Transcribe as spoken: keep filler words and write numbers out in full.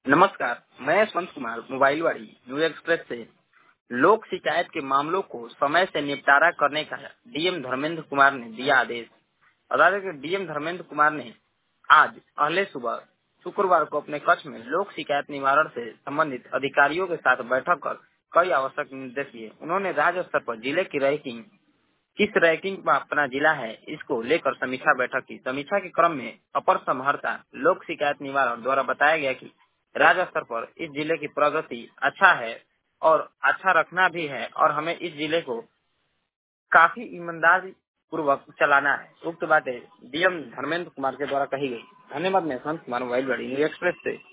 नमस्कार, मैं यशवंत कुमार मोबाइल वाड़ी न्यू एक्सप्रेस से लोक शिकायत के मामलों को समय से निपटारा करने का डीएम धर्मेंद्र कुमार ने दिया आदेश। बता दें कि डीएम धर्मेंद्र कुमार ने आज पहले सुबह शुक्रवार को अपने कक्ष में लोक शिकायत निवारण से संबंधित अधिकारियों के साथ बैठक कर कई आवश्यक निर्देश दिए। उन्होंने राज्य स्तर पर जिले की रैंकिंग किस रैंकिंग में अपना जिला है, इसको लेकर समीक्षा बैठक की। समीक्षा के क्रम में अपर समाहर्ता लोक शिकायत निवारण द्वारा बताया गया कि राज्य स्तर पर इस जिले की प्रगति अच्छा है और अच्छा रखना भी है और हमें इस जिले को काफी ईमानदारी पूर्वक चलाना है। उक्त बातें डीएम धर्मेंद्र कुमार के द्वारा कही गई। धन्यवाद। मैं संत कुमार मोबाइल वाड़ी न्यू एक्सप्रेस से।